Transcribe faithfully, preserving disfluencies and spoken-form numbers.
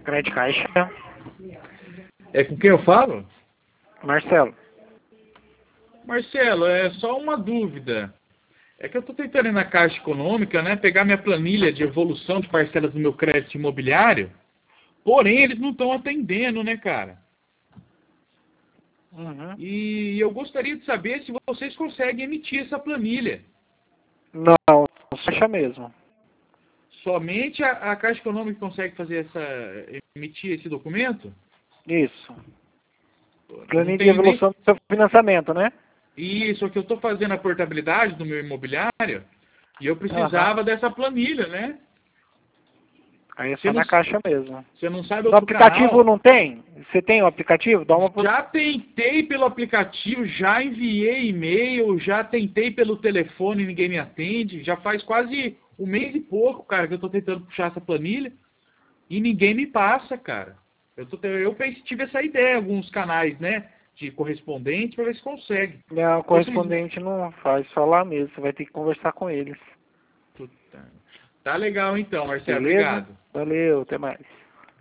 Crédito Caixa. É com quem eu falo? Marcelo. Marcelo, é só uma dúvida. É que eu estou tentando ir na Caixa Econômica, né, pegar minha planilha de evolução de parcelas do meu crédito imobiliário, porém eles não estão atendendo, né, cara? Uhum. E eu gostaria de saber se vocês conseguem emitir essa planilha. Não, Caixa mesmo. Somente a, a Caixa Econômica consegue fazer essa, emitir esse documento? Isso. Não Planilha de tenho nem... evolução do seu financiamento, né? Isso, que eu estou fazendo a portabilidade do meu imobiliário e eu precisava Aham. dessa planilha, né? Aí é Você só não, na Caixa mesmo. você não sabe No outro aplicativo canal? não tem? Você tem o aplicativo? Dá uma... Já tentei pelo aplicativo, já enviei e-mail, já tentei pelo telefone e ninguém me atende. Já faz quase um mês e pouco, cara, que eu tô tentando puxar essa planilha e ninguém me passa, cara. Eu, tô, eu pensei, tive essa ideia em alguns canais, né, de correspondente, para ver se consegue. Não, o Vocês... correspondente não faz, só lá mesmo. Você vai ter que conversar com eles. Puta. Tá legal então, Marcelo, Beleza? obrigado. Valeu, até mais.